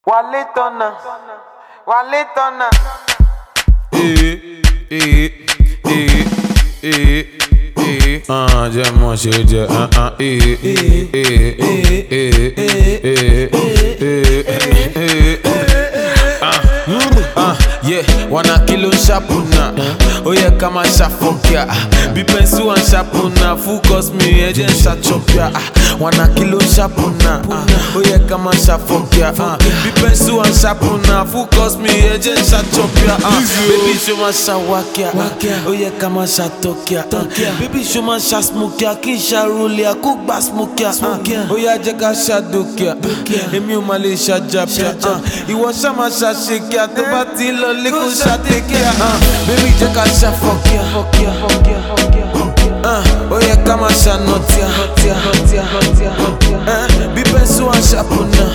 Waletona, Waletona. Jẹ́ mọ̀ ṣe jẹ́ yeah, wana kilo shapuna. Oh yeah, kama shafokia. Be pencil and shapuna. Focus me, ejen shachopia. Wana kilo shapuna. Oh yeah, kama shafokia. Be pencil and shapuna. Focus me, ejen shachopia. Baby show ma shawakia. Oh yeah, kama shatokia. Baby show ma shasmokia. Kisha rulia, kukba smokia. Oh yeah, jeka shadokia. Emi umale shajapia. Iwo shama shashikia. Tobati lo liku shatekia. Baby jeka shafokia. Oh yeah, kama shanotia. Be pencil and shapuna.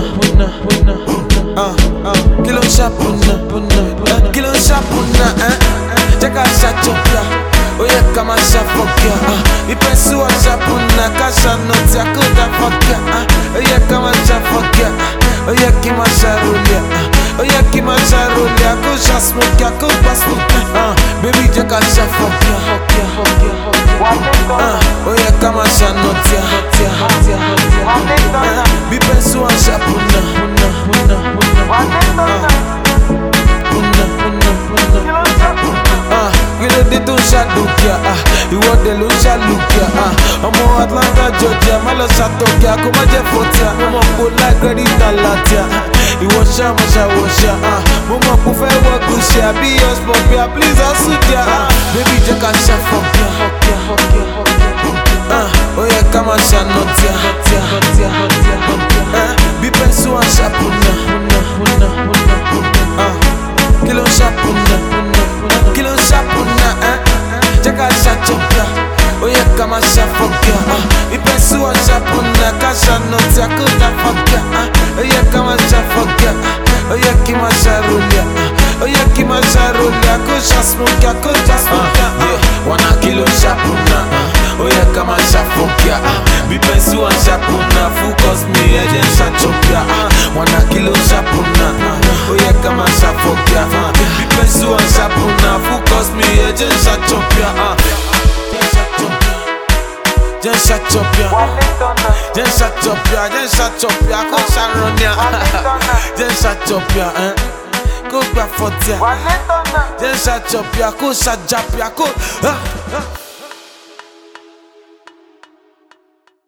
Kilo shapuna. Kilo shapuna. Jeka shachopia. Oh yeah, kama shafokia. Be pencil and shapuna. Kasha notia kuda fokia. Oh yeah, kama shafokia. Oh yeah, kima sharulia. Oh yeah, kima sharulia. Kusha smokia, kuba smokia. Baby jeka shafokia. Oh yeah, kama shanotia. Be pencil and shapuna. Don't shadokia, you want the Lucia Lukia, Omo Atlanta, Georgia, Malosatokia, Kumaje Fotia, Momo Pula, Gredita Latia, you want Shamasha Washa, Momo Pufe Wagushia, be your spopia, please, Asutia, baby Jaka Shafokia, oh yeah, come on, Shanotia, be pencil and shapuna, kilo shapuna, kilo shapuna. Jeka shachopia, oh yeah, kama shafokia. Ipesu wa shapuna, kasha notia kuda fokia. Oh yeah, kama shafokia. Oh yeah, kima sharulia. Oh yeah, kima sharulia. Kusha smokia, kusha smokia. Yeah, wana kilo shapuna. Oh yeah, kama shafokia. Ipesu wa shapuna. Focus me, ejen shachopia. Wana kilo shapuna. Oh yeah, kama shafokia. Ipesu wa shapuna. Focus me, ejen shachopia. Just shut up, yeah. Just shut up, yeah. Just shut up, yeah. Go Sharonia. Just shut up, yeah. Go back for ya. Just shut up, yeah. Go shut up, yeah. Go.